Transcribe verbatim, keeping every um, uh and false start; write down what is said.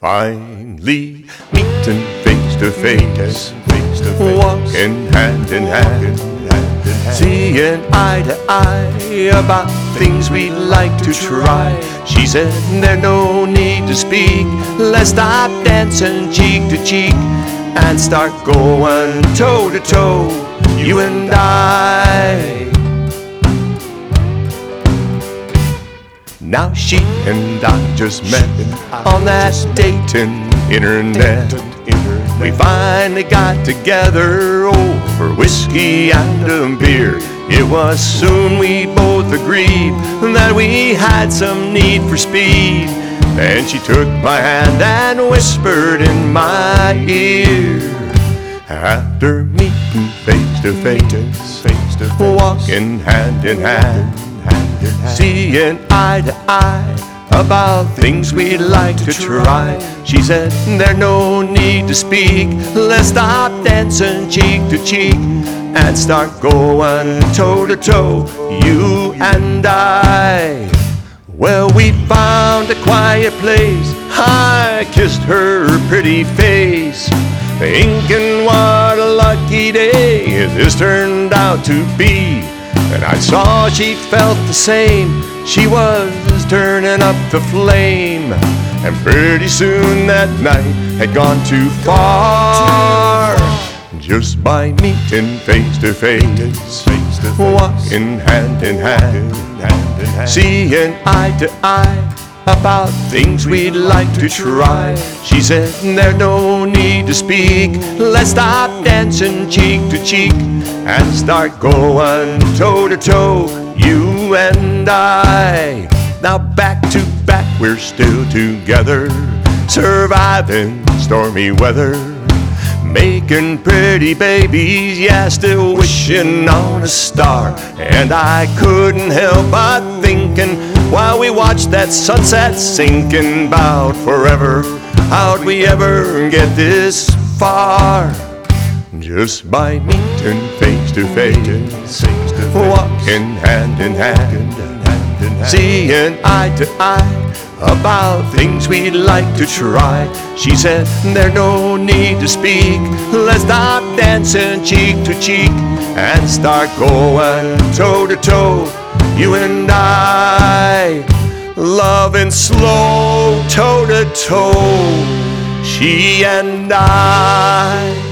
Finally meeting face to face, walking hand in hand, seeing eye to eye about things we'd like to try. She said there's no need to speak, let's stop dancing cheek to cheek and start going toe to toe, you and I. Now she and I just met on that dating internet. We finally got together over whiskey and a beer. It was soon we both agreed that we had some need for speed. Then she took my hand and whispered in my ear. After meeting face to face, walking hand in hand, seeing eye to eye about things we'd like to try. She said there's no need to speak, let's stop dancing cheek to cheek and start going toe to toe, you and I. Well, we found a quiet place, I kissed her pretty face, thinking what a lucky day this turned out to be. And I saw she felt the same, she was turning up the flame. And pretty soon that night had gone too far. Just by meeting face to face, walking hand in hand, seeing eye to eye about things we'd like to try. She said there's no need to speak, let's stop dancing cheek to cheek and start going toe to toe, you and I. Now back to back we're still together, surviving stormy weather, making pretty babies, yeah, still wishing on a star. And I couldn't help but thinking while we watched that sunset sinking about forever, how'd we ever get this far? Just by meeting face to face, walking hand in hand, seeing eye to eye about things we'd like to try. She said there's no need to speak, let's stop dancing cheek to cheek and start going toe to toe, you and I. Loving slow toe to toe, she and I.